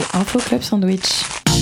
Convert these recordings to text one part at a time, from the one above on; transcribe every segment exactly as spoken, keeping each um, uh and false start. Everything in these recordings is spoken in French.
Info Club Sandwich.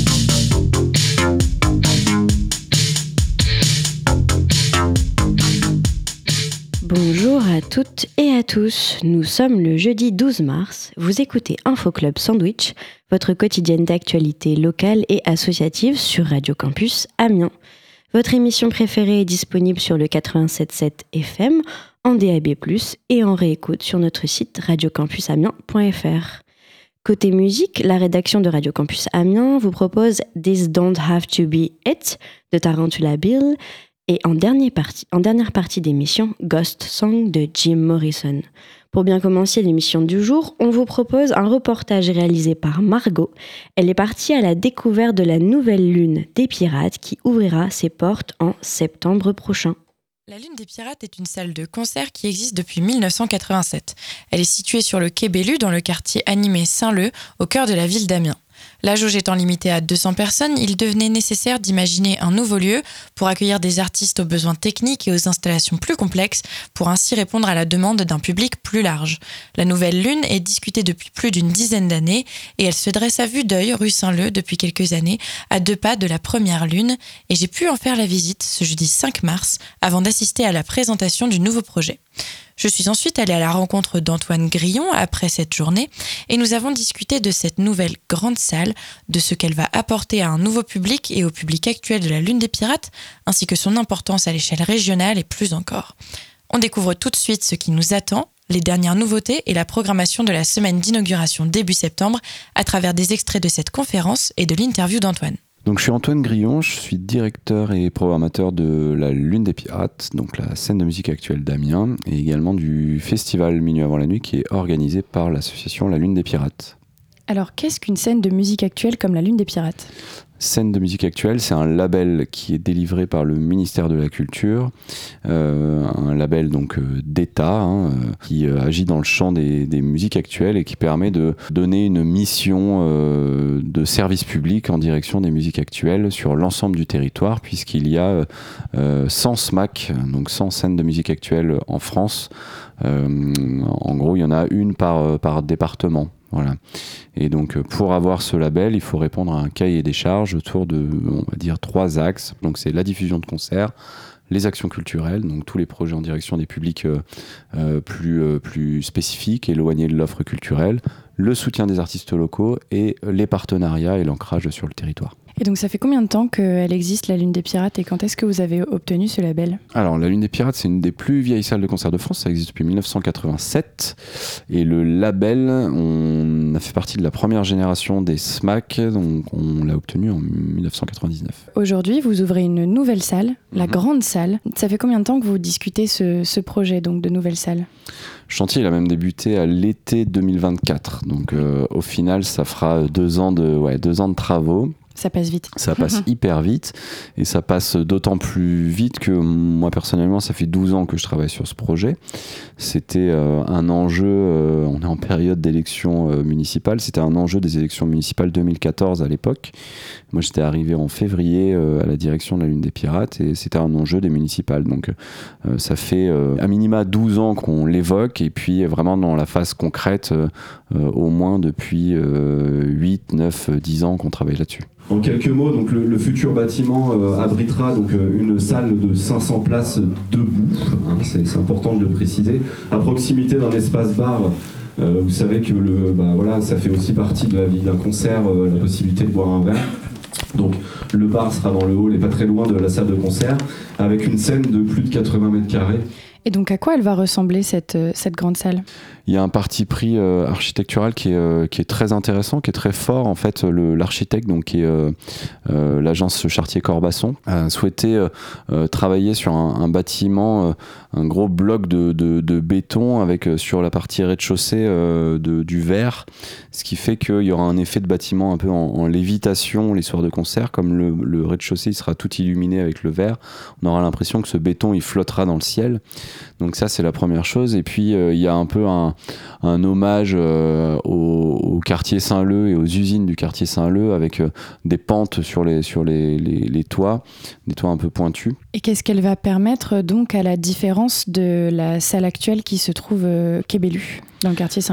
Bonjour à toutes et à tous, nous sommes le jeudi douze mars, vous écoutez Info Club Sandwich, votre quotidienne d'actualité locale et associative sur Radio Campus Amiens. Votre émission préférée est disponible sur le quatre-vingt-sept virgule sept F M, en D A B plus, et en réécoute sur notre site radio campus amiens point f r. Côté musique, la rédaction de Radio Campus Amiens vous propose This Don't Have to Be It de Tarantula Bill, et en, dernière partie, en dernière partie d'émission, Ghost Song de Jim Morrison. Pour bien commencer l'émission du jour, on vous propose un reportage réalisé par Margot. Elle est partie à la découverte de la nouvelle lune des Pirates qui ouvrira ses portes en septembre prochain. La Lune des Pirates est une salle de concert qui existe depuis dix-neuf cent quatre-vingt-sept. Elle est située sur le quai Bellu dans le quartier animé Saint-Leu, au cœur de la ville d'Amiens. La jauge étant limitée à deux cents personnes, il devenait nécessaire d'imaginer un nouveau lieu pour accueillir des artistes aux besoins techniques et aux installations plus complexes, pour ainsi répondre à la demande d'un public plus large. La nouvelle lune est discutée depuis plus d'une dizaine d'années et elle se dresse à vue d'œil rue Saint-Leu depuis quelques années, à deux pas de la première lune, et j'ai pu en faire la visite ce jeudi cinq mars avant d'assister à la présentation du nouveau projet. Je suis ensuite allée à la rencontre d'Antoine Grillon après cette journée et nous avons discuté de cette nouvelle grande salle, de ce qu'elle va apporter à un nouveau public et au public actuel de la Lune des Pirates, ainsi que son importance à l'échelle régionale et plus encore. On découvre tout de suite ce qui nous attend, les dernières nouveautés et la programmation de la semaine d'inauguration début septembre à travers des extraits de cette conférence et de l'interview d'Antoine. Donc je suis Antoine Grillon, je suis directeur et programmateur de la Lune des Pirates, donc la scène de musique actuelle d'Amiens, et également du festival Minuit avant la nuit qui est organisé par l'association La Lune des Pirates. Alors qu'est-ce qu'une scène de musique actuelle comme la Lune des Pirates ? Scène de musique actuelle, c'est un label qui est délivré par le ministère de la Culture, euh, un label donc euh, d'État hein, euh, qui euh, agit dans le champ des, des musiques actuelles et qui permet de donner une mission euh, de service public en direction des musiques actuelles sur l'ensemble du territoire, puisqu'il y a euh, cent S M A C, donc cent scènes de musique actuelle en France. Euh, en gros, il y en a une par, par département. Voilà. Et donc pour avoir ce label, il faut répondre à un cahier des charges autour de, on va dire, trois axes. Donc c'est la diffusion de concerts, les actions culturelles, donc tous les projets en direction des publics euh, euh, plus, euh, plus spécifiques, éloignés de l'offre culturelle, le soutien des artistes locaux et les partenariats et l'ancrage sur le territoire. Et donc ça fait combien de temps qu'elle existe, la Lune des Pirates, et quand est-ce que vous avez obtenu ce label ? Alors la Lune des Pirates, c'est une des plus vieilles salles de concert de France, ça existe depuis dix-neuf cent quatre-vingt-sept, et le label, on a fait partie de la première génération des S M A C, donc on l'a obtenu en dix-neuf cent quatre-vingt-dix-neuf. Aujourd'hui, vous ouvrez une nouvelle salle, la mmh. grande salle. Ça fait combien de temps que vous discutez ce, ce projet donc, de nouvelle salle ? Le chantier, il a même débuté à l'été deux mille vingt-quatre, donc euh, au final, ça fera deux ans de, ouais, deux ans de travaux. Ça passe vite. Ça passe hyper vite et ça passe d'autant plus vite que moi personnellement ça fait douze ans que je travaille sur ce projet. C'était euh, un enjeu, euh, on est en période d'élection euh, municipale, c'était un enjeu des élections municipales deux mille quatorze à l'époque. Moi j'étais arrivé en février euh, à la direction de la Lune des Pirates et c'était un enjeu des municipales. Donc euh, ça fait euh, à minima douze ans qu'on l'évoque et puis vraiment dans la phase concrète euh, euh, au moins depuis euh, huit, neuf, dix ans qu'on travaille là-dessus. En quelques mots, donc le, le futur bâtiment euh, abritera donc euh, une salle de cinq cents places debout, hein, c'est, c'est important de le préciser, à proximité d'un espace bar. Euh, vous savez que le, bah, voilà, ça fait aussi partie de la vie d'un concert, euh, la possibilité de boire un verre. Donc le bar sera dans le hall et pas très loin de la salle de concert, avec une scène de plus de quatre-vingts mètres carrés. Et donc à quoi elle va ressembler cette, cette grande salle ? Il y a un parti pris euh, architectural qui est, euh, qui est très intéressant, qui est très fort. En fait, le, l'architecte, donc, qui est euh, euh, l'agence Chartier-Corbasson, a souhaité euh, euh, travailler sur un, un bâtiment, euh, un gros bloc de, de, de béton avec euh, sur la partie rez-de-chaussée euh, de, du verre, ce qui fait qu'il y aura un effet de bâtiment un peu en, en lévitation les soirs de concert. Comme le, le rez-de-chaussée il sera tout illuminé avec le verre, on aura l'impression que ce béton il flottera dans le ciel. Donc ça, c'est la première chose. Et puis, euh, il y a un peu un, un hommage euh, au, au quartier Saint-Leu et aux usines du quartier Saint-Leu avec euh, des pentes sur, les, sur les, les, les toits, des toits un peu pointus. Et qu'est-ce qu'elle va permettre donc à la différence de la salle actuelle qui se trouve euh, quai Bellu, dans le quartier Saint-Leu ?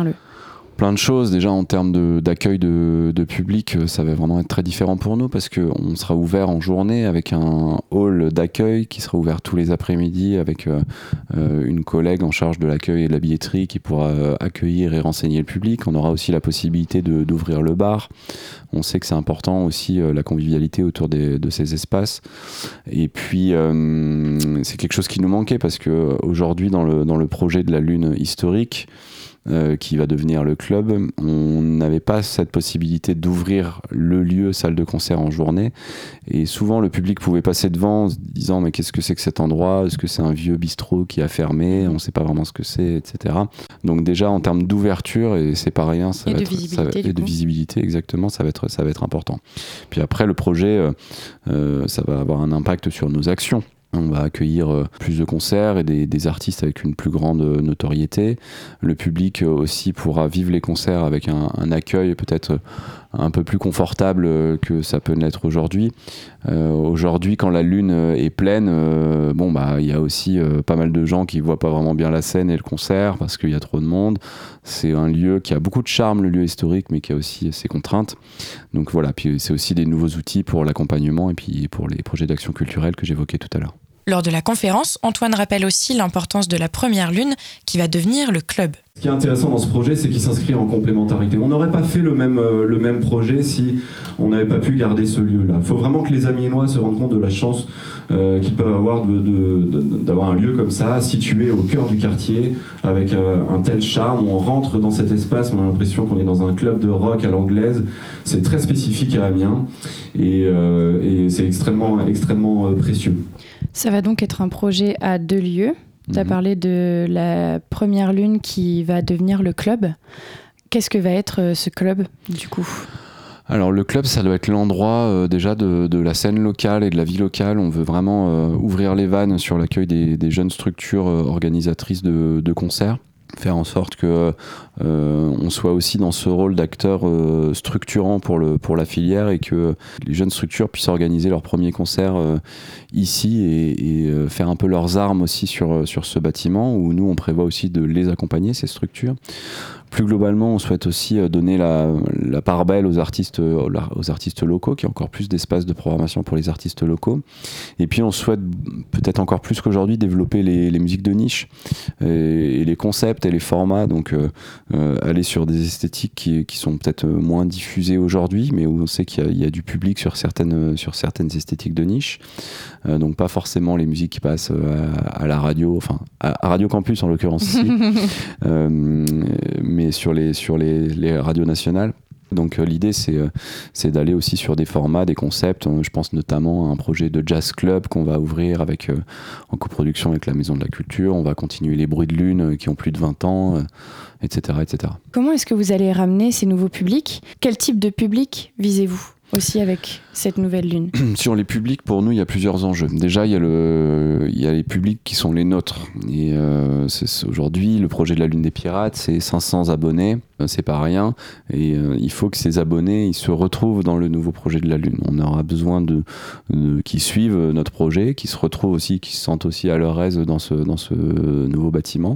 plein de choses. Déjà en termes de, d'accueil de, de public, ça va vraiment être très différent pour nous parce qu'on sera ouvert en journée avec un hall d'accueil qui sera ouvert tous les après-midi avec euh, une collègue en charge de l'accueil et de la billetterie qui pourra euh, accueillir et renseigner le public. On aura aussi la possibilité de, d'ouvrir le bar. On sait que c'est important aussi euh, la convivialité autour des, de ces espaces. Et puis euh, c'est quelque chose qui nous manquait parce que aujourd'hui dans le, dans le projet de la Lune historique, Euh, qui va devenir le club, on n'avait pas cette possibilité d'ouvrir le lieu salle de concert en journée et souvent le public pouvait passer devant en se disant mais qu'est-ce que c'est que cet endroit, est-ce que c'est un vieux bistrot qui a fermé, on ne sait pas vraiment ce que c'est, et cetera. Donc déjà en termes d'ouverture, et c'est pas rien, ça et va de être, visibilité, ça va, et de visibilité exactement, ça va être, ça va être important. Puis après le projet, euh, euh, ça va avoir un impact sur nos actions. On va accueillir euh, plus de concerts et des, des artistes avec une plus grande notoriété. Le public euh, aussi pourra vivre les concerts avec un, un accueil peut-être un peu plus confortable euh, que ça peut l'être aujourd'hui. Euh, aujourd'hui, quand la Lune est pleine, euh, bon bah il y a aussi euh, pas mal de gens qui voient pas vraiment bien la scène et le concert parce qu'il y a trop de monde. C'est un lieu qui a beaucoup de charme, le lieu historique, mais qui a aussi ses contraintes. Donc voilà, puis c'est aussi des nouveaux outils pour l'accompagnement et puis pour les projets d'action culturelle que j'évoquais tout à l'heure. Lors de la conférence, Antoine rappelle aussi l'importance de la première lune qui va devenir le club. Ce qui est intéressant dans ce projet, c'est qu'il s'inscrit en complémentarité. On n'aurait pas fait le même, euh, le même projet si on n'avait pas pu garder ce lieu-là. Il faut vraiment que les Amiénois se rendent compte de la chance euh, qu'ils peuvent avoir de, de, de, d'avoir un lieu comme ça, situé au cœur du quartier, avec euh, un tel charme. On rentre dans cet espace, on a l'impression qu'on est dans un club de rock à l'anglaise. C'est très spécifique à Amiens et, euh, et c'est extrêmement, extrêmement euh, précieux. Ça va donc être un projet à deux lieux. Tu as mmh. parlé de la première lune qui va devenir le club. Qu'est-ce que va être ce club, du coup ? Alors le club, ça doit être l'endroit euh, déjà de, de la scène locale et de la vie locale. On veut vraiment euh, ouvrir les vannes sur l'accueil des, des jeunes structures euh, organisatrices de, de concerts. Faire en sorte que euh, on soit aussi dans ce rôle d'acteur euh, structurant pour, le, pour la filière et que les jeunes structures puissent organiser leurs premiers concerts euh, ici et, et euh, faire un peu leurs armes aussi sur, sur ce bâtiment où nous on prévoit aussi de les accompagner, ces structures. Plus globalement, on souhaite aussi donner la, la part belle aux artistes, aux artistes locaux, qu'il y ait encore plus d'espace de programmation pour les artistes locaux. Et puis on souhaite peut-être encore plus qu'aujourd'hui développer les, les musiques de niche et, et les concepts et les formats, donc euh, euh, aller sur des esthétiques qui, qui sont peut-être moins diffusées aujourd'hui, mais où on sait qu'il y a, il y a du public sur certaines, sur certaines esthétiques de niche. Euh, donc pas forcément les musiques qui passent à, à la radio, enfin à, à Radio Campus en l'occurrence ici, euh, mais sur les, sur les, les radios nationales. Donc euh, l'idée c'est, euh, c'est d'aller aussi sur des formats, des concepts. Euh, je pense notamment à un projet de jazz club qu'on va ouvrir avec, euh, en coproduction avec la Maison de la Culture. On va continuer les bruits de lune euh, qui ont plus de vingt ans, euh, et cetera, et cetera. Comment est-ce que vous allez ramener ces nouveaux publics ? Quel type de public visez-vous aussi avec cette nouvelle lune ? Sur les publics, pour nous, il y a plusieurs enjeux. Déjà, il y a, le, il y a les publics qui sont les nôtres. Et euh, c'est, c'est aujourd'hui, le projet de la Lune des Pirates, c'est cinq cents abonnés, c'est pas rien. Et euh, il faut que ces abonnés ils se retrouvent dans le nouveau projet de la Lune. On aura besoin de, de qu'ils suivent notre projet, qu'ils se retrouvent aussi, qu'ils se sentent aussi à leur aise dans ce, dans ce nouveau bâtiment.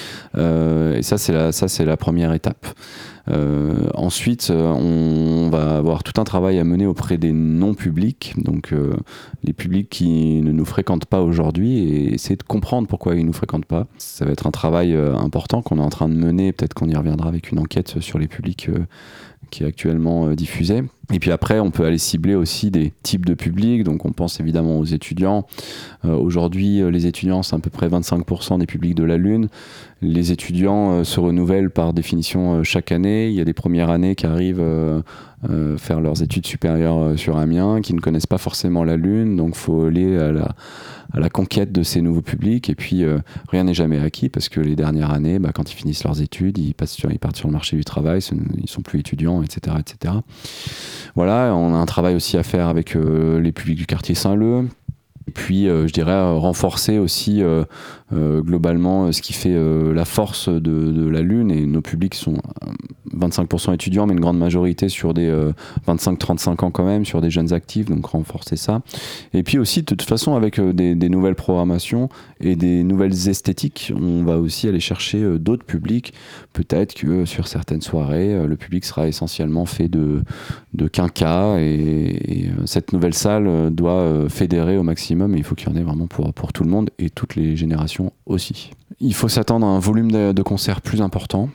Euh, et ça, c'est la, ça, c'est la première étape. Euh, ensuite, on va avoir tout un travail à mener auprès des non-publics, donc euh, les publics qui ne nous fréquentent pas aujourd'hui, et essayer de comprendre pourquoi ils ne nous fréquentent pas. Ça va être un travail euh, important qu'on est en train de mener, peut-être qu'on y reviendra avec une enquête sur les publics euh, qui est actuellement euh, diffusée. Et puis après, on peut aller cibler aussi des types de publics. Donc on pense évidemment aux étudiants. Euh, aujourd'hui, les étudiants, c'est à peu près vingt-cinq pour cent des publics de la Lune. Les étudiants euh, se renouvellent par définition euh, chaque année. Il y a des premières années qui arrivent euh, euh, faire leurs études supérieures euh, sur Amiens, qui ne connaissent pas forcément la Lune. Donc il faut aller à la, à la conquête de ces nouveaux publics. Et puis euh, rien n'est jamais acquis parce que les dernières années, bah, quand ils finissent leurs études, ils, passent sur, ils partent sur le marché du travail, ils sont plus étudiants, et cetera, et cetera. Voilà, on a un travail aussi à faire avec euh, les publics du quartier Saint-Leu. Et puis, euh, je dirais, euh, renforcer aussi euh, euh, globalement ce qui fait euh, la force de, de la Lune. Et nos publics sont euh, vingt-cinq pour cent étudiants, mais une grande majorité sur des euh, vingt-cinq trente-cinq ans quand même, sur des jeunes actifs, donc renforcer ça. Et puis aussi, de toute façon, avec euh, des, des nouvelles programmations et des nouvelles esthétiques, on va aussi aller chercher euh, d'autres publics. Peut-être que euh, sur certaines soirées, euh, le public sera essentiellement fait de, de quinquas, et, et euh, cette nouvelle salle euh, doit euh, fédérer au maximum, et il faut qu'il y en ait vraiment pour, pour tout le monde et toutes les générations aussi. Il faut s'attendre à un volume de, de concerts plus important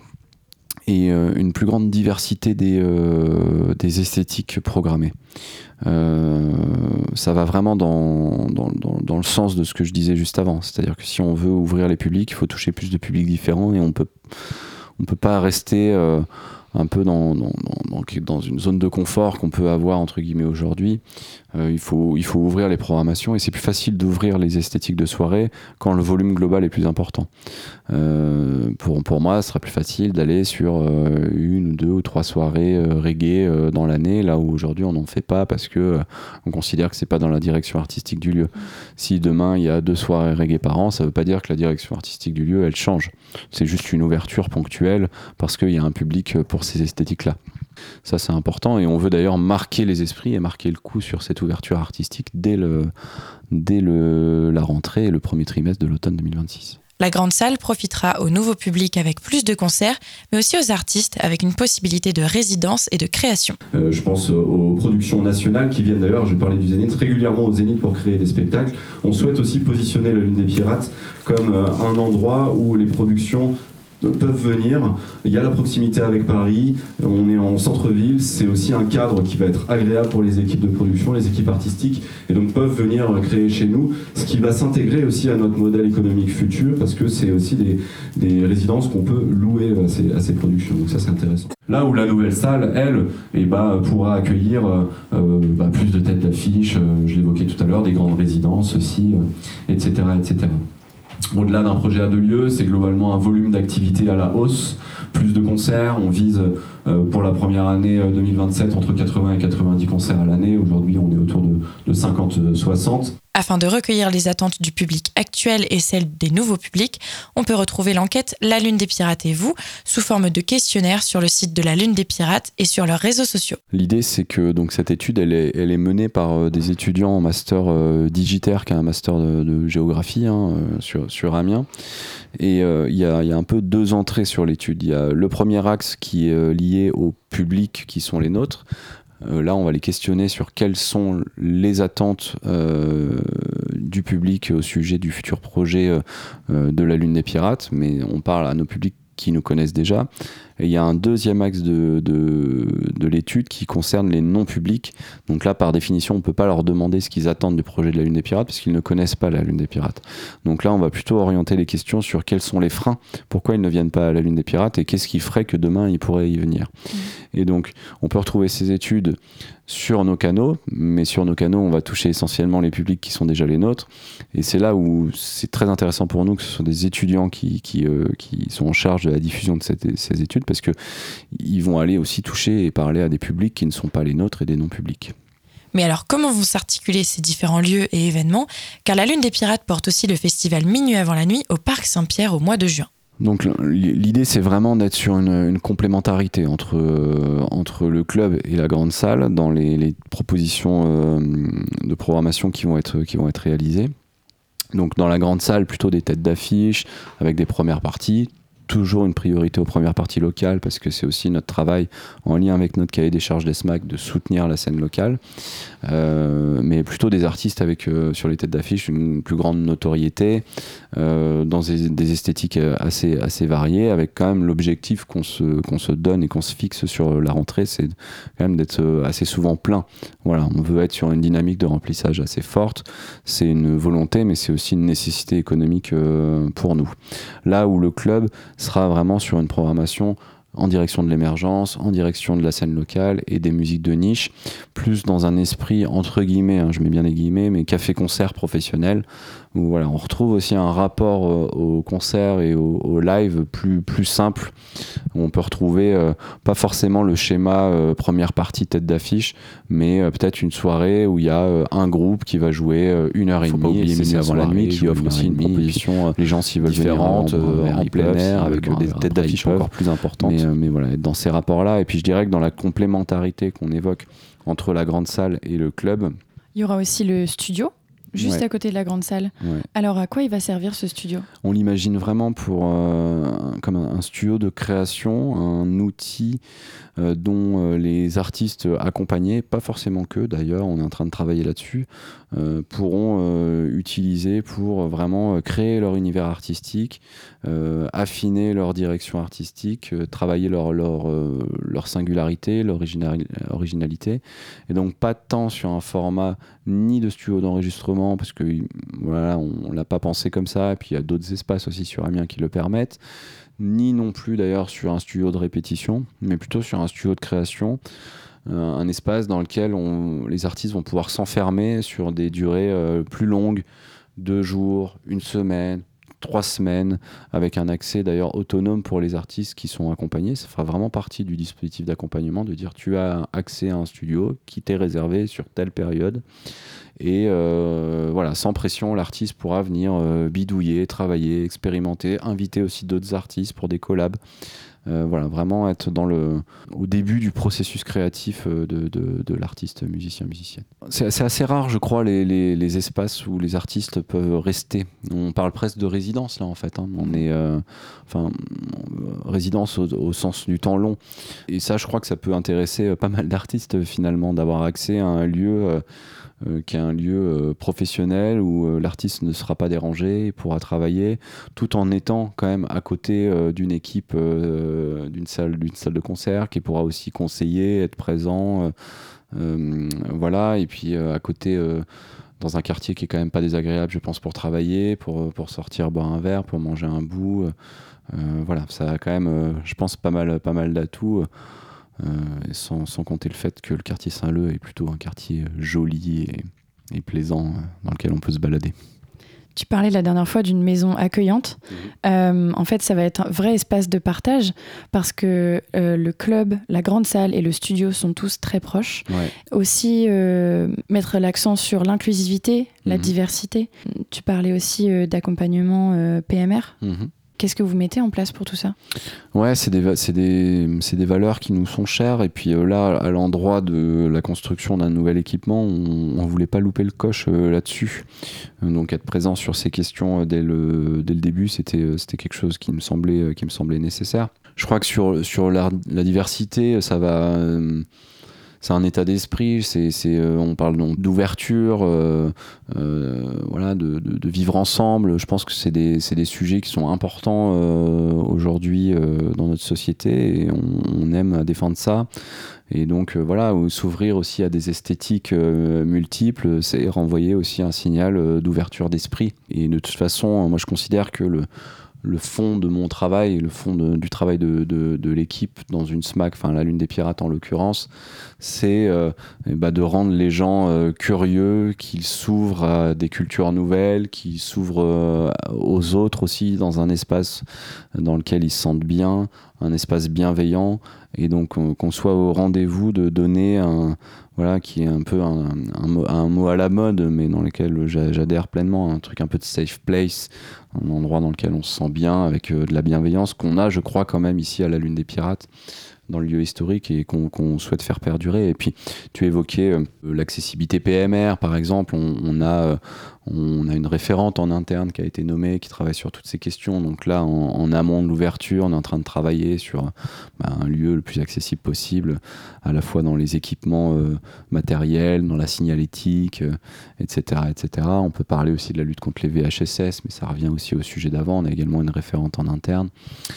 et euh, une plus grande diversité des, euh, des esthétiques programmées. Euh, ça va vraiment dans, dans, dans, dans le sens de ce que je disais juste avant. C'est-à-dire que si on veut ouvrir les publics, il faut toucher plus de publics différents, et on peut, on peut pas rester euh, un peu dans, dans, dans, dans une zone de confort qu'on peut avoir entre guillemets aujourd'hui. Euh, il faut, il faut ouvrir les programmations, et c'est plus facile d'ouvrir les esthétiques de soirée quand le volume global est plus important. Euh, pour, pour moi, ce sera plus facile d'aller sur euh, une ou deux ou trois soirées euh, reggae euh, dans l'année, là où aujourd'hui on n'en fait pas parce que euh, on considère que c'est pas dans la direction artistique du lieu. Si demain il y a deux soirées reggae par an, ça veut pas dire que la direction artistique du lieu elle change. C'est juste une ouverture ponctuelle parce qu'il y a un public pour ces esthétiques-là. Ça c'est important, et on veut d'ailleurs marquer les esprits et marquer le coup sur cette ouverture artistique dès, le, dès le, la rentrée et le premier trimestre de l'automne deux mille vingt-six. La grande salle profitera au nouveau public avec plus de concerts, mais aussi aux artistes avec une possibilité de résidence et de création. Euh, je pense aux productions nationales qui viennent d'ailleurs, je vais parler du Zénith, régulièrement au Zénith pour créer des spectacles. On souhaite aussi positionner la Lune des Pirates comme euh, un endroit où les productions peuvent venir. Il y a la proximité avec Paris, on est en centre-ville, c'est aussi un cadre qui va être agréable pour les équipes de production, les équipes artistiques, et donc peuvent venir créer chez nous, ce qui va s'intégrer aussi à notre modèle économique futur, parce que c'est aussi des, des résidences qu'on peut louer à ces, à ces productions, donc ça c'est intéressant. Là où la nouvelle salle, elle, eh ben, pourra accueillir euh, bah, plus de têtes d'affiche, euh, je l'évoquais tout à l'heure, des grandes résidences aussi, euh, et cetera, et cetera. Au-delà d'un projet à deux lieux, c'est globalement un volume d'activité à la hausse, plus de concerts. On vise euh, pour la première année deux mille vingt-sept entre quatre-vingts et quatre-vingt-dix concerts à l'année. Aujourd'hui, on est autour de, de cinquante à soixante. Afin de recueillir les attentes du public actuel et celles des nouveaux publics, on peut retrouver l'enquête La Lune des Pirates et vous sous forme de questionnaire sur le site de la Lune des Pirates et sur leurs réseaux sociaux. L'idée, c'est que donc, cette étude, elle est, elle est menée par euh, des étudiants en master euh, digitaire, qui est un master de, de géographie hein, euh, sur, sur Amiens. Et il euh, y, a, y a un peu deux entrées sur l'étude. Il y a le premier axe qui est euh, lié au public qui sont les nôtres. Euh, là, on va les questionner sur quelles sont les attentes euh, du public au sujet du futur projet euh, de la Lune des Pirates, mais on parle à nos publics qui nous connaissent déjà. Et il y a un deuxième axe de, de, de l'étude qui concerne les non-publics. Donc là, par définition, on ne peut pas leur demander ce qu'ils attendent du projet de la Lune des Pirates parce qu'ils ne connaissent pas la Lune des Pirates. Donc là, on va plutôt orienter les questions sur quels sont les freins, pourquoi ils ne viennent pas à la Lune des Pirates et qu'est-ce qui ferait que demain, ils pourraient y venir. Mmh. Et donc, on peut retrouver ces études sur nos canaux, mais sur nos canaux, on va toucher essentiellement les publics qui sont déjà les nôtres. Et c'est là où c'est très intéressant pour nous que ce soit des étudiants qui, qui, euh, qui sont en charge de la diffusion de cette, ces études, parce qu'ils vont aller aussi toucher et parler à des publics qui ne sont pas les nôtres et des non-publics. Mais alors, comment vont s'articuler ces différents lieux et événements ? Car la Lune des Pirates porte aussi le festival Minuit avant la nuit au Parc Saint-Pierre au mois de juin. Donc l'idée, c'est vraiment d'être sur une, une complémentarité entre, euh, entre le club et la grande salle dans les, les propositions euh, de programmation qui vont être, qui vont être réalisées. Donc dans la grande salle, plutôt des têtes d'affiche avec des premières parties. Toujours une priorité aux premières parties locales parce que c'est aussi notre travail en lien avec notre cahier des charges d'E S M A C de soutenir la scène locale, euh, mais plutôt des artistes avec euh, sur les têtes d'affiche une plus grande notoriété euh, dans des, des esthétiques assez, assez variées, avec quand même l'objectif qu'on se, qu'on se donne et qu'on se fixe sur la rentrée, c'est quand même d'être assez souvent plein. Voilà, on veut être sur une dynamique de remplissage assez forte, c'est une volonté mais c'est aussi une nécessité économique euh, pour nous. Là où le club sera vraiment sur une programmation en direction de l'émergence, en direction de la scène locale et des musiques de niche, plus dans un esprit entre guillemets, hein, je mets bien les guillemets, mais café-concert professionnel, où voilà, on retrouve aussi un rapport euh, au concert et au, au live plus, plus simple, où on peut retrouver euh, pas forcément le schéma euh, première partie tête d'affiche, mais euh, peut-être une soirée où il y a euh, un groupe qui va jouer euh, une heure et demie, faut pas oublier et c'est Minuit avant la nuit qui offre aussi une demie, proposition les gens s'ils veulent différente venir en, en, en plein air avec des têtes d'affiche peuvent, encore plus importantes, mais, euh, mais voilà, être dans ces rapports là. Et puis je dirais que dans la complémentarité qu'on évoque entre la grande salle et le club, il y aura aussi le studio juste ouais. à côté de la grande salle. Ouais. Alors à quoi il va servir ce studio ? On l'imagine vraiment pour euh, un, comme un, un studio de création, un outil euh, dont euh, les artistes accompagnés, pas forcément que d'ailleurs, on est en train de travailler là-dessus, euh, pourront euh, utiliser pour vraiment créer leur univers artistique, euh, affiner leur direction artistique, euh, travailler leur, leur, euh, leur singularité, leur original, originalité. Et donc pas tant sur un format ni de studio d'enregistrement, parce que voilà, on ne l'a pas pensé comme ça, et puis il y a d'autres espaces aussi sur Amiens qui le permettent, ni non plus d'ailleurs sur un studio de répétition, mais plutôt sur un studio de création, euh, un espace dans lequel on, les artistes vont pouvoir s'enfermer sur des durées euh, plus longues, deux jours, une semaine, trois semaines, avec un accès d'ailleurs autonome pour les artistes qui sont accompagnés. Ça fera vraiment partie du dispositif d'accompagnement, de dire tu as accès à un studio qui t'est réservé sur telle période. Et euh, voilà, sans pression, l'artiste pourra venir euh, bidouiller, travailler, expérimenter, inviter aussi d'autres artistes pour des collabs. Euh, voilà, vraiment être dans le, au début du processus créatif de, de, de l'artiste musicien, musicienne. C'est, c'est assez rare, je crois, les, les, les espaces où les artistes peuvent rester. On parle presque de résidence, là, en fait. Hein. On est, euh, enfin, résidence au, au sens du temps long. Et ça, je crois que ça peut intéresser pas mal d'artistes, finalement, d'avoir accès à un lieu... Euh, Euh, qui est un lieu euh, professionnel où euh, l'artiste ne sera pas dérangé, il pourra travailler tout en étant quand même à côté euh, d'une équipe, euh, d'une salle, d'une salle de concert qui pourra aussi conseiller, être présent, euh, euh, voilà, et puis euh, à côté euh, dans un quartier qui est quand même pas désagréable, je pense, pour travailler, pour, pour sortir boire un verre, pour manger un bout, euh, voilà, ça a quand même, euh, je pense, pas mal, pas mal d'atouts. Euh, sans, sans compter le fait que le quartier Saint-Leu est plutôt un quartier joli et, et plaisant euh, dans lequel on peut se balader. Tu parlais la dernière fois d'une maison accueillante. Mmh. Euh, en fait, ça va être un vrai espace de partage parce que euh, le club, la grande salle et le studio sont tous très proches. Ouais. Aussi, euh, mettre l'accent sur l'inclusivité, la mmh. diversité. Tu parlais aussi euh, d'accompagnement euh, P M R. Mmh. Qu'est-ce que vous mettez en place pour tout ça ? Ouais, c'est des, c'est, des, c'est des valeurs qui nous sont chères. Et puis euh, là, à l'endroit de la construction d'un nouvel équipement, on ne voulait pas louper le coche euh, là-dessus. Euh, donc être présent sur ces questions euh, dès, le, dès le début, c'était, euh, c'était quelque chose qui me semblait, euh, qui me semblait nécessaire. Je crois que sur, sur la, la diversité, ça va... Euh, c'est un état d'esprit, c'est, c'est, euh, on parle donc d'ouverture, euh, euh, voilà, de, de, de vivre ensemble. Je pense que c'est des, c'est des sujets qui sont importants euh, aujourd'hui euh, dans notre société et on, on aime défendre ça. Et donc euh, voilà, s'ouvrir aussi à des esthétiques euh, multiples, c'est renvoyer aussi un signal euh, d'ouverture d'esprit. Et de toute façon, moi je considère que le le fond de mon travail, le fond de, du travail de, de, de l'équipe dans une SMAC, enfin la Lune des Pirates en l'occurrence, c'est euh, bah, de rendre les gens euh, curieux, qu'ils s'ouvrent à des cultures nouvelles, qu'ils s'ouvrent euh, aux autres aussi dans un espace dans lequel ils se sentent bien, un espace bienveillant, et donc euh, qu'on soit au rendez-vous de donner un... Voilà, qui est un peu un, un, mot, un mot à la mode, mais dans lequel j'adhère pleinement, un truc un peu de safe place, un endroit dans lequel on se sent bien, avec euh, de la bienveillance qu'on a, je crois, quand même ici à la Lune des Pirates, dans le lieu historique et qu'on, qu'on souhaite faire perdurer. Et puis, tu évoquais euh, l'accessibilité P M R, par exemple. On, on, a, euh, on a une référente en interne qui a été nommée, qui travaille sur toutes ces questions. Donc là, en, en amont de l'ouverture, on est en train de travailler sur bah, un lieu le plus accessible possible, à la fois dans les équipements euh, matériels, dans la signalétique, euh, et cetera, et cetera. On peut parler aussi de la lutte contre les V H S S, mais ça revient aussi au sujet d'avant. On a également une référente en interne.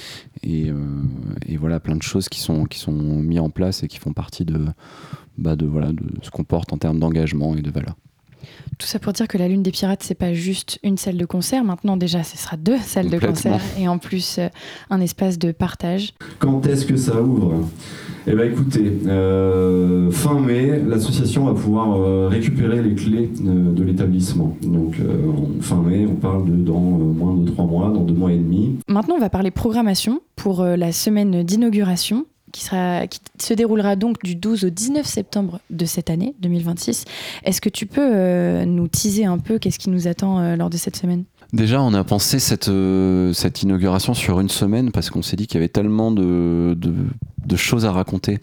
Et, euh, et voilà, plein de choses qui sont qui sont mis en place et qui font partie de, bah de, voilà, de ce qu'on porte en termes d'engagement et de valeur. Tout ça pour dire que la Lune des Pirates, c'est pas juste une salle de concert. Maintenant, déjà, ce sera deux salles de concert et en plus, euh, un espace de partage. Quand est-ce que ça ouvre ? Eh bien écoutez, euh, fin mai, l'association va pouvoir euh, récupérer les clés de, de l'établissement. Donc euh, en fin mai, on parle de dans euh, moins de trois mois, dans deux mois et demi. Maintenant, on va parler programmation pour euh, la semaine d'inauguration qui, sera, qui se déroulera donc du douze au dix-neuf septembre de cette année, deux mille vingt-six. Est-ce que tu peux euh, nous teaser un peu qu'est-ce qui nous attend euh, lors de cette semaine ? Déjà, on a pensé cette, euh, cette inauguration sur une semaine parce qu'on s'est dit qu'il y avait tellement de, de, de choses à raconter,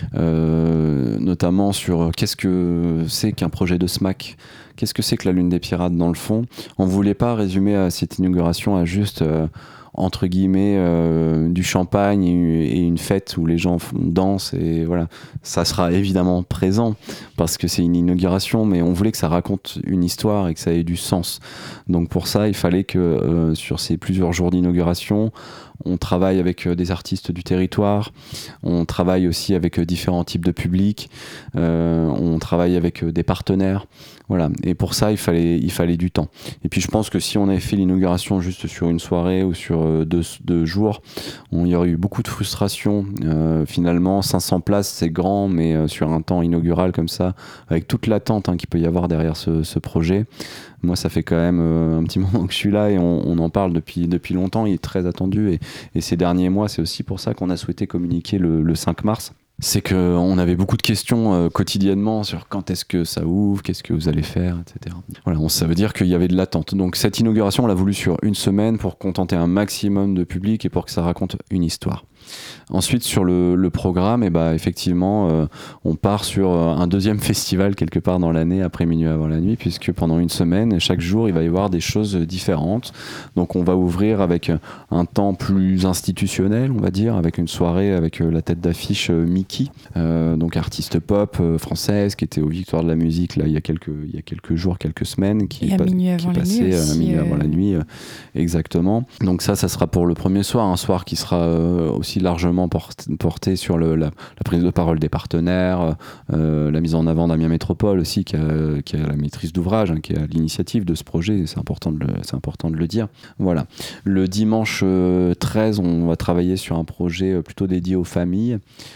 euh, notamment sur qu'est-ce que c'est qu'un projet de S M A C, qu'est-ce que c'est que la Lune des Pirates dans le fond. On ne voulait pas résumer à cette inauguration à juste... Euh, entre guillemets euh, du champagne et une fête où les gens dansent et voilà, ça sera évidemment présent parce que c'est une inauguration, mais on voulait que ça raconte une histoire et que ça ait du sens. Donc pour ça, il fallait que euh, sur ces plusieurs jours d'inauguration, on travaille avec euh, des artistes du territoire, on travaille aussi avec euh, différents types de publics, euh, on travaille avec euh, des partenaires. Voilà. Et pour ça, il fallait, il fallait du temps. Et puis je pense que si on avait fait l'inauguration juste sur une soirée ou sur euh, deux, deux jours, on y aurait eu beaucoup de frustration. Euh, finalement, cinq cents places, c'est grand, mais euh, sur un temps inaugural comme ça, avec toute l'attente hein, qu'il peut y avoir derrière ce, ce projet. Moi, ça fait quand même euh, un petit moment que je suis là et on, on en parle depuis, depuis longtemps. Il est très attendu. Et, et ces derniers mois, c'est aussi pour ça qu'on a souhaité communiquer le, le cinq mars. C'est qu'on avait beaucoup de questions euh, quotidiennement sur quand est-ce que ça ouvre, qu'est-ce que vous allez faire, et cetera. Voilà, on, ça veut dire qu'il y avait de l'attente. Donc cette inauguration, on l'a voulu sur une semaine pour contenter un maximum de public et pour que ça raconte une histoire. Ensuite, sur le, le programme, eh ben, effectivement, euh, on part sur un deuxième festival quelque part dans l'année, après minuit avant la nuit, puisque pendant une semaine, chaque jour, il va y avoir des choses différentes. Donc on va ouvrir avec un temps plus institutionnel, on va dire, avec une soirée avec la tête d'affiche Mickey, euh, donc artiste pop euh, française, qui était aux Victoires de la musique là, il, y a quelques, il y a quelques jours, quelques semaines, qui Et est à pas, minuit avant qui la passé nuit à aussi, minuit euh... avant la nuit, euh, exactement. Donc ça, ça sera pour le premier soir, un soir qui sera euh, aussi largement porté, porté sur le, la, la prise de parole des partenaires, euh, la mise en avant d'Amiens Métropole aussi, qui a, qui a la maîtrise d'ouvrage, hein, qui a l'initiative de ce projet, c'est important de le, c'est important de le dire. Voilà. Le dimanche euh, treize, on va travailler sur un projet plutôt dédié aux familles,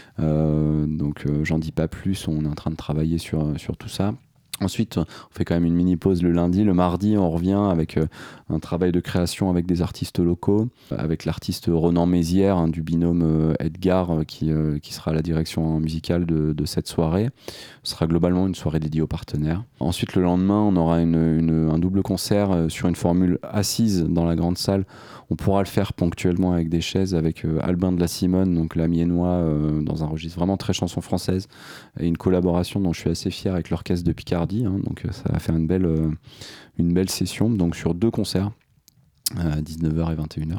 euh, donc euh, j'en dis pas plus, on est en train de travailler sur, sur tout ça. Ensuite, on fait quand même une mini pause le lundi. Le mardi, on revient avec euh, un travail de création avec des artistes locaux, avec l'artiste Ronan Mézières, hein, du binôme euh, Edgar, euh, qui, euh, qui sera à la direction musicale de, de cette soirée. Ce sera globalement une soirée dédiée aux partenaires. Ensuite, le lendemain, on aura une, une, un double concert euh, sur une formule assise dans la grande salle. On pourra le faire ponctuellement avec des chaises, avec euh, Albin de la Simone, donc la Miennois, euh, dans un registre vraiment très chanson française, et une collaboration dont je suis assez fier avec l'orchestre de Picardie. Hein, donc ça va faire une belle, euh, une belle session, donc sur deux concerts, à dix-neuf heures et vingt et une heures.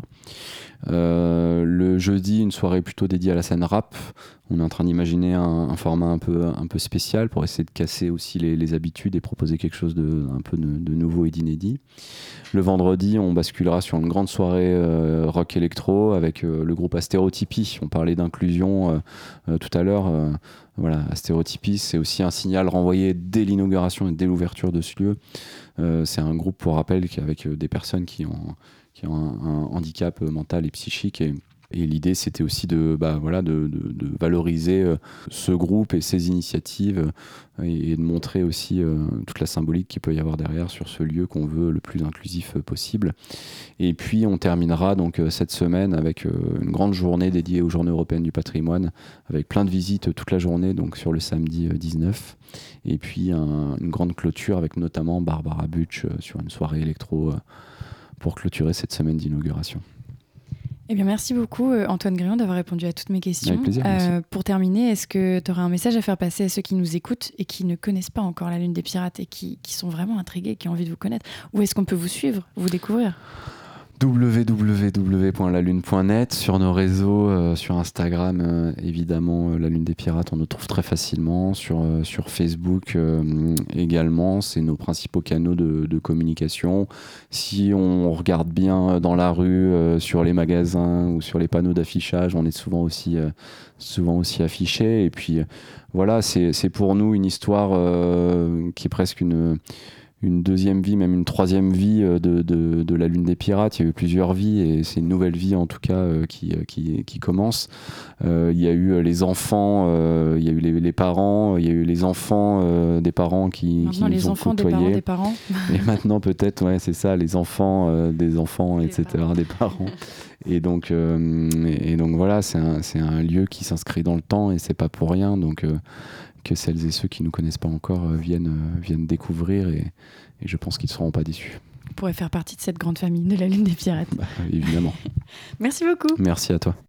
Euh, le jeudi, une soirée plutôt dédiée à la scène rap. On est en train d'imaginer un, un format un peu, un peu spécial pour essayer de casser aussi les, les habitudes et proposer quelque chose de, un peu de, de nouveau et d'inédit. Le vendredi, on basculera sur une grande soirée euh, rock électro avec euh, le groupe Astérotypie. On parlait d'inclusion euh, euh, tout à l'heure. Euh, voilà, Astérotypie, c'est aussi un signal renvoyé dès l'inauguration et dès l'ouverture de ce lieu. Euh, c'est un groupe, pour rappel, avec des personnes qui ont, qui ont un, un handicap mental et psychique. Et, et l'idée, c'était aussi de, bah, voilà, de, de, de valoriser euh, ce groupe et ses initiatives euh, et, et de montrer aussi euh, toute la symbolique qu'il peut y avoir derrière sur ce lieu qu'on veut le plus inclusif euh, possible. Et puis, on terminera donc euh, cette semaine avec euh, une grande journée dédiée aux Journées européennes du patrimoine, avec plein de visites toute la journée, donc sur le samedi euh, dix-neuf. Et puis, un, une grande clôture avec notamment Barbara Butch euh, sur une soirée électro euh, pour clôturer cette semaine d'inauguration. Eh bien, merci beaucoup Antoine Gréon d'avoir répondu à toutes mes questions. Avec plaisir, euh, pour terminer, est-ce que tu aurais un message à faire passer à ceux qui nous écoutent et qui ne connaissent pas encore la Lune des Pirates et qui, qui sont vraiment intrigués, qui ont envie de vous connaître? Où est-ce qu'on peut vous suivre, vous découvrir? w w w point la lune point net, sur nos réseaux, euh, sur Instagram, euh, évidemment, euh, La Lune des Pirates, on nous trouve très facilement, sur, euh, sur Facebook euh, également, c'est nos principaux canaux de, de communication. Si on regarde bien dans la rue, euh, sur les magasins ou sur les panneaux d'affichage, on est souvent aussi, euh, souvent aussi affiché. Et puis euh, voilà, c'est, c'est pour nous une histoire euh, qui est presque une... une deuxième vie, même une troisième vie de, de, de la Lune des Pirates. Il y a eu plusieurs vies et c'est une nouvelle vie en tout cas euh, qui, qui, qui commence. Euh, il y a eu les enfants, euh, il y a eu les, les parents, il y a eu les enfants euh, des parents qui, maintenant, qui les nous ont enfants côtoyés. des parents des parents. Et maintenant peut-être, ouais, c'est ça, les enfants euh, des enfants, des et cetera, parents. des parents. Et donc, euh, et donc voilà, c'est un, c'est un lieu qui s'inscrit dans le temps et c'est pas pour rien. Donc euh, que celles et ceux qui nous connaissent pas encore euh, viennent, euh, viennent découvrir et, et je pense qu'ils ne seront pas déçus. Vous pourrez faire partie de cette grande famille de la Lune des Pirates. Bah, évidemment. Merci beaucoup. Merci à toi.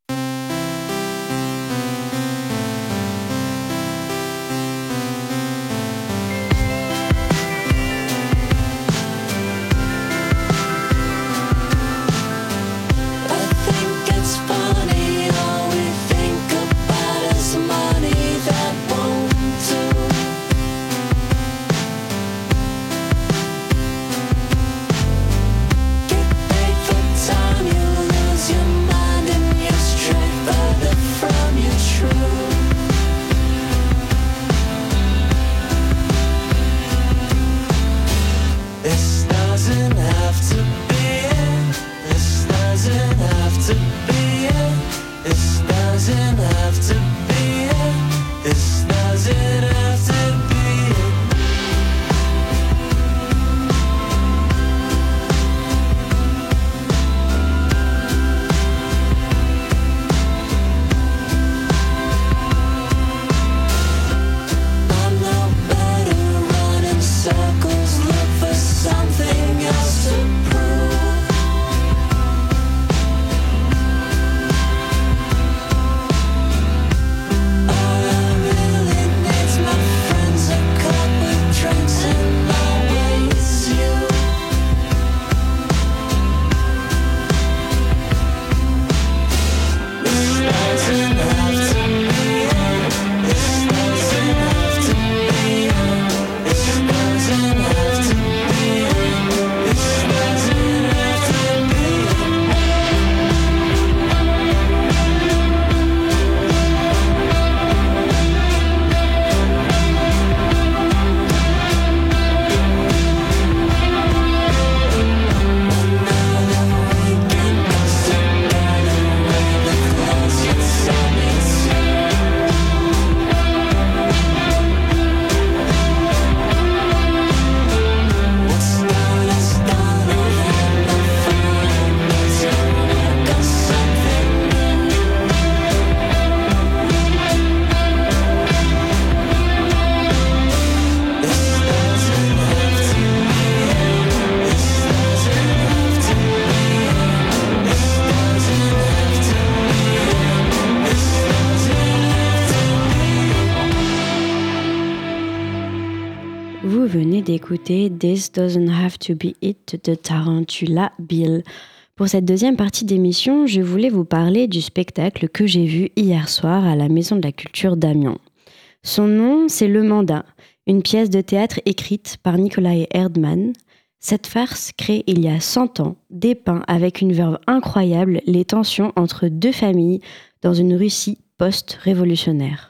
Vous venez d'écouter This Doesn't Have to Be It de Tarantula Bill. Pour cette deuxième partie d'émission, je voulais vous parler du spectacle que j'ai vu hier soir à la Maison de la Culture d'Amiens. Son nom, c'est Le Mandat, une pièce de théâtre écrite par Nikolai Erdmann. Cette farce, créée il y a cent ans, dépeint avec une verve incroyable les tensions entre deux familles dans une Russie post-révolutionnaire.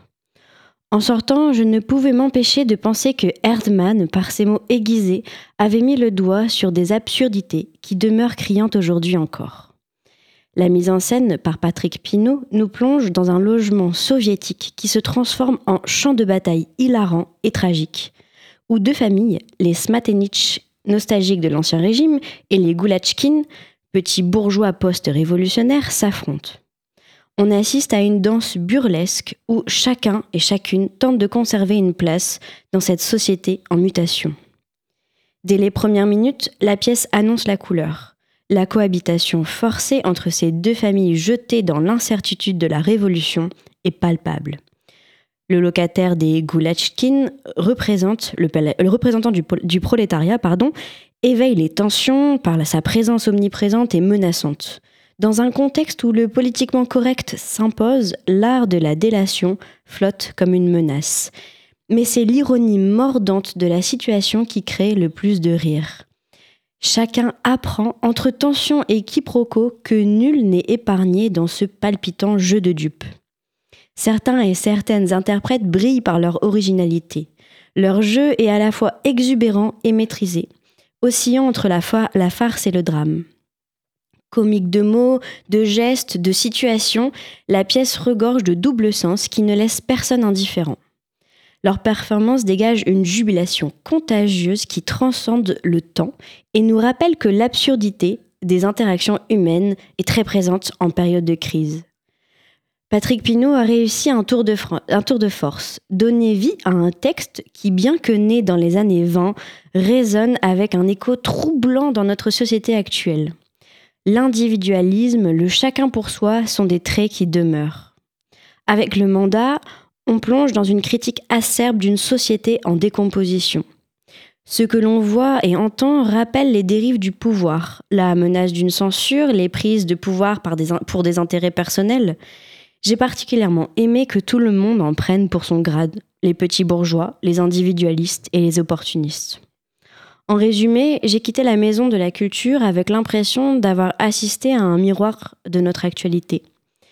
En sortant, je ne pouvais m'empêcher de penser que Erdmann, par ses mots aiguisés, avait mis le doigt sur des absurdités qui demeurent criantes aujourd'hui encore. La mise en scène par Patrick Pinault nous plonge dans un logement soviétique qui se transforme en champ de bataille hilarant et tragique, où deux familles, les Smatenitch nostalgiques de l'Ancien Régime et les Goulachkine, petits bourgeois post-révolutionnaires, s'affrontent. On assiste à une danse burlesque où chacun et chacune tente de conserver une place dans cette société en mutation. Dès les premières minutes, la pièce annonce la couleur. La cohabitation forcée entre ces deux familles jetées dans l'incertitude de la révolution est palpable. Le locataire des Goulachkine représente le, le représentant du, du prolétariat pardon, éveille les tensions par sa présence omniprésente et menaçante. Dans un contexte où le politiquement correct s'impose, l'art de la délation flotte comme une menace. Mais c'est l'ironie mordante de la situation qui crée le plus de rire. Chacun apprend, entre tension et quiproquo, que nul n'est épargné dans ce palpitant jeu de dupes. Certains et certaines interprètes brillent par leur originalité. Leur jeu est à la fois exubérant et maîtrisé, oscillant entre la, fa- la farce et le drame. Comique de mots, de gestes, de situations, la pièce regorge de double sens qui ne laisse personne indifférent. Leur performance dégage une jubilation contagieuse qui transcende le temps et nous rappelle que l'absurdité des interactions humaines est très présente en période de crise. Patrick Pinault a réussi un tour de, fran- un tour de force, donner vie à un texte qui, bien que né dans les années vingt, résonne avec un écho troublant dans notre société actuelle. L'individualisme, le chacun pour soi sont des traits qui demeurent. Avec le mandat, on plonge dans une critique acerbe d'une société en décomposition. Ce que l'on voit et entend rappelle les dérives du pouvoir, la menace d'une censure, les prises de pouvoir par des, pour des intérêts personnels. J'ai particulièrement aimé que tout le monde en prenne pour son grade, les petits bourgeois, les individualistes et les opportunistes. En résumé, j'ai quitté la maison de la culture avec l'impression d'avoir assisté à un miroir de notre actualité.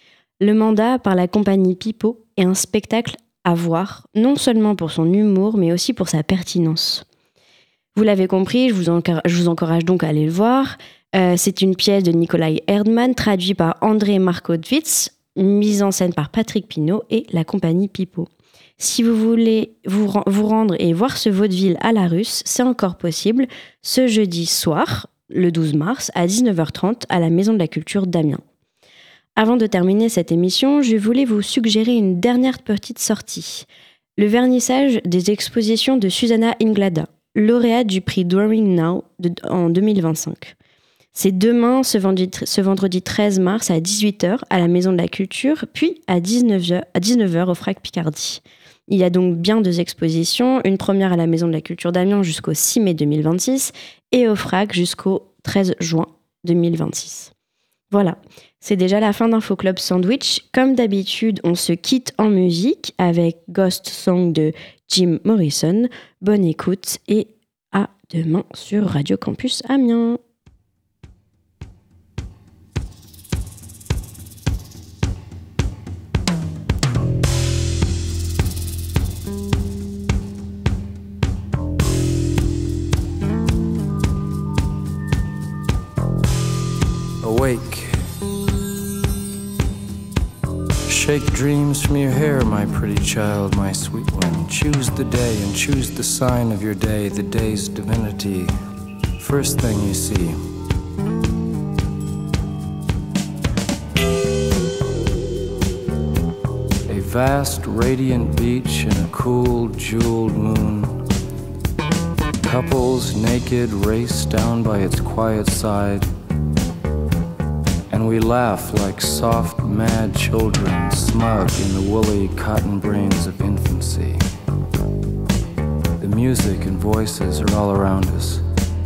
Le mandat par la compagnie Pipeau est un spectacle à voir, non seulement pour son humour, mais aussi pour sa pertinence. Vous l'avez compris, je vous, encourage, je vous encourage donc à aller le voir. Euh, c'est une pièce de Nikolai Erdmann, traduite par André Markowitz, mise en scène par Patrick Pinault et la compagnie Pipeau. Si vous voulez vous, vous rendre et voir ce vaudeville à la Russe, c'est encore possible ce jeudi soir, le douze mars, à dix-neuf heures trente, à la Maison de la Culture d'Amiens. Avant de terminer cette émission, je voulais vous suggérer une dernière petite sortie. Le vernissage des expositions de Susanna Inglada, lauréate du prix Drawing Now de, en deux mille vingt-cinq. C'est demain, ce vendredi, ce vendredi treize mars à dix-huit heures à la Maison de la Culture, puis à dix-neuf heures, à dix-neuf heures au Frac Picardie. Il y a donc bien deux expositions, une première à la Maison de la Culture d'Amiens jusqu'au six mai deux mille vingt-six et au Frac jusqu'au treize juin deux mille vingt-six. Voilà, c'est déjà la fin d'Info Club Sandwich. Comme d'habitude, on se quitte en musique avec Ghost Song de Jim Morrison. Bonne écoute et à demain sur Radio Campus Amiens. Awake. Shake dreams from your hair, my pretty child, my sweet one. Choose the day and choose the sign of your day, the day's divinity. First thing you see. A vast, radiant beach and a cool, jeweled moon. Couples naked race down by its quiet side. And we laugh like soft, mad children, smug in the woolly cotton brains of infancy. The music and voices are all around us.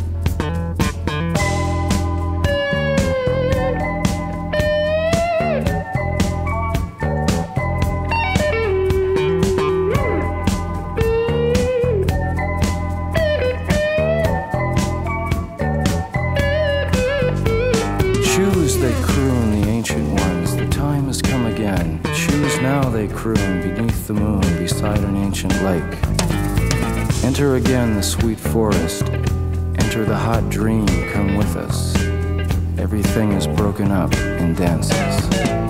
Croon beneath the moon beside an ancient lake. Enter again the sweet forest. Enter the hot dream, come with us. Everything is broken up in dances.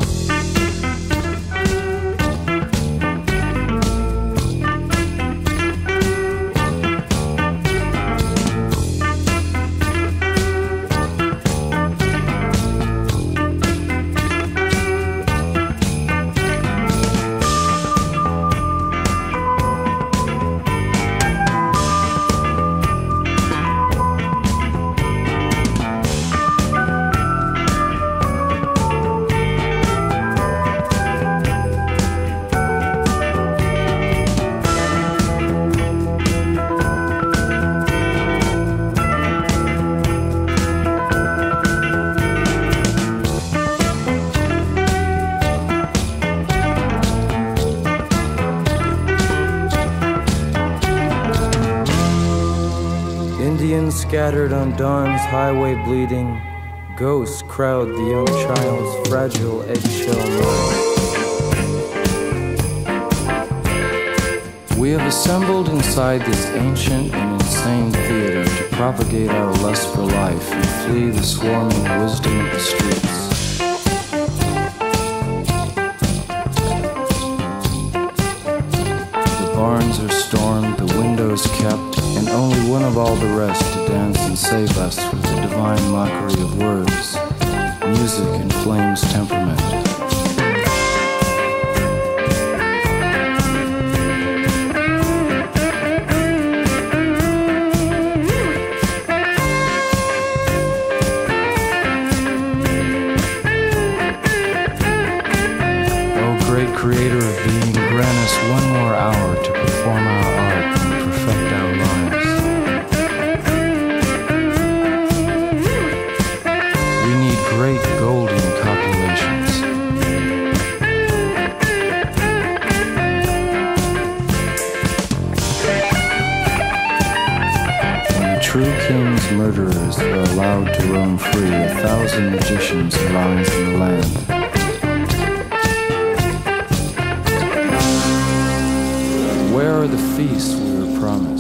Scattered on dawn's highway bleeding, ghosts crowd the young child's fragile eggshell mind. have assembled inside this ancient and insane theater to propagate our lust for life and flee the swarming wisdom of the streets. The barns are stormed, the windows kept, and only one of all the rest to dance and save us with the divine mockery of words. Music inflames temperament. Creator of being, grant us one more hour to perform our art and perfect our lives. We need great golden copulations. When the true king's murderers are allowed to roam free, a thousand magicians arise in the land. Where are the feasts we were promised?